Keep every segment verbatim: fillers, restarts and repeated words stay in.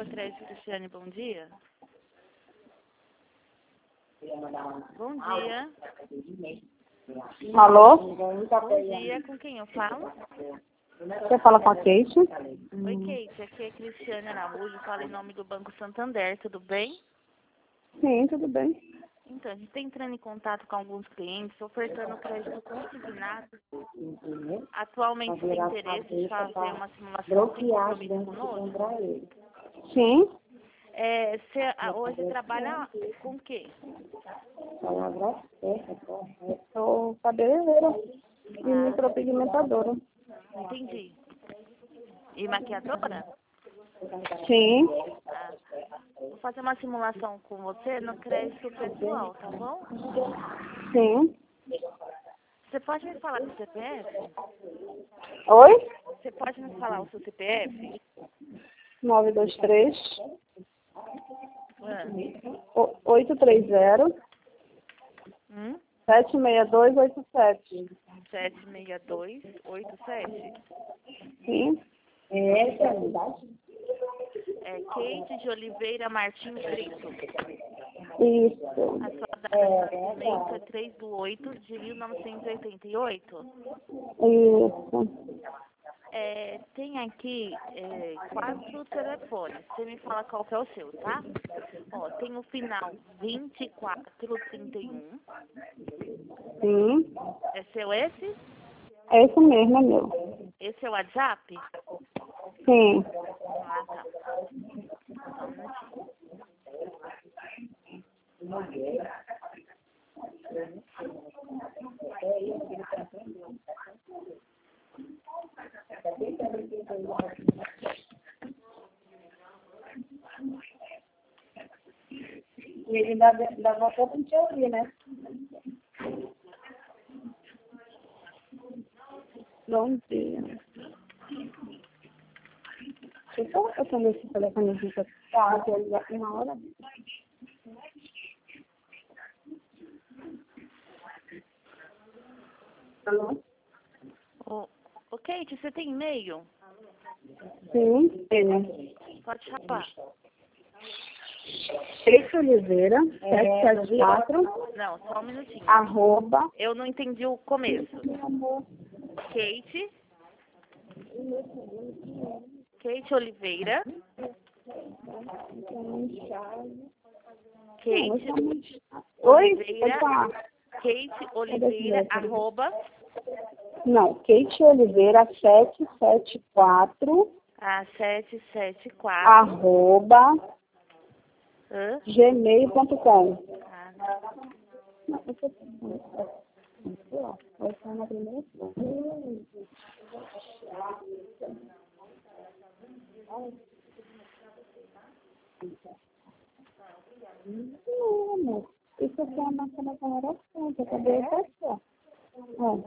Crédito Cristiane, bom dia. Bom dia. Alô? Bom dia, com quem eu falo? Você fala com a Kate? Oi, Kate, aqui é Cristiane Araújo, falo em nome do Banco Santander, tudo bem? Sim, tudo bem. Então, a gente está entrando em contato com alguns clientes, ofertando crédito consignado. Atualmente tem interesse em fazer uma simulação sem compromisso conosco? Sim. É, você ah, hoje trabalha com o quê? Sou cabeleireira e Ah, micropigmentadora. entendi. E maquiadora? Sim. Ah, vou fazer uma simulação com você no crédito pessoal, tá bom? Sim. Você pode me falar o C P F? Oi? Você pode me falar o seu C P F? nove dois três, Ah. oito três zero, Hum? sete seis dois oito sete. sete seis dois oito sete. Sim. É essa a unidade? É Kate de Oliveira Martins Brito. Isso. A sua data de nascimento é três de oito de mil novecentos e oitenta e oito. Isso. É, tem aqui é, quatro telefones. Você me fala qual que é o seu, tá? Ó, tem o final vinte e quatro trinta e um. Sim. É seu esse? É isso mesmo, é meu. Esse é o WhatsApp? Sim. Ah, tá. Só um minutinho. E ele dá, dá volta pra gente ouvir, né? Bom dia. Deixa eu só atender esse telefone aqui pra tá, atualizar uma hora. Alô? Ô, ô, Kate, você tem e-mail? Sim, tenho. Pode falar. Kate Oliveira, sete sete quatro, Não, só um minutinho. arroba, Eu não entendi o começo. Kate. Kate Oliveira. Kate Oi? Oliveira. Pode falar. Kate Oliveira, arroba. Não, Kate Oliveira, sete sete quatro, A sete sete quatro. arroba, Hã? gmail ponto com. Ah, Não, essa ó, vai estar na primeira folha. Não, amor. Isso aqui é a máquina da coloração, que eu acabei de passar. Ó.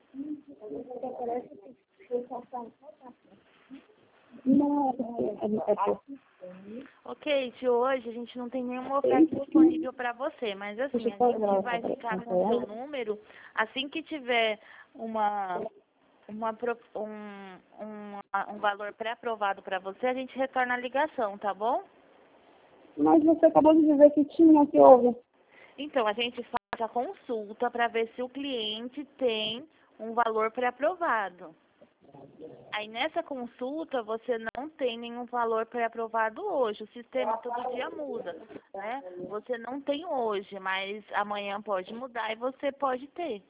Não, é, é, é por... ok, de hoje a gente não tem nenhuma oferta disponível para você, mas assim, a gente vai ficar com o seu número assim que tiver uma, uma, pro- um, um, um valor pré-aprovado para você, a gente retorna a ligação, tá bom? Mas você acabou de dizer que tinha, que houve. Então, a gente faz a consulta para ver se o cliente tem um valor pré-aprovado. Aí nessa consulta você não tem nenhum valor pré-aprovado hoje. O sistema todo dia muda, né? Você não tem hoje, mas amanhã pode mudar e você pode ter.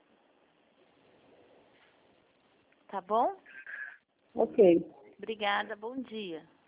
Tá bom? Ok. Obrigada, bom dia.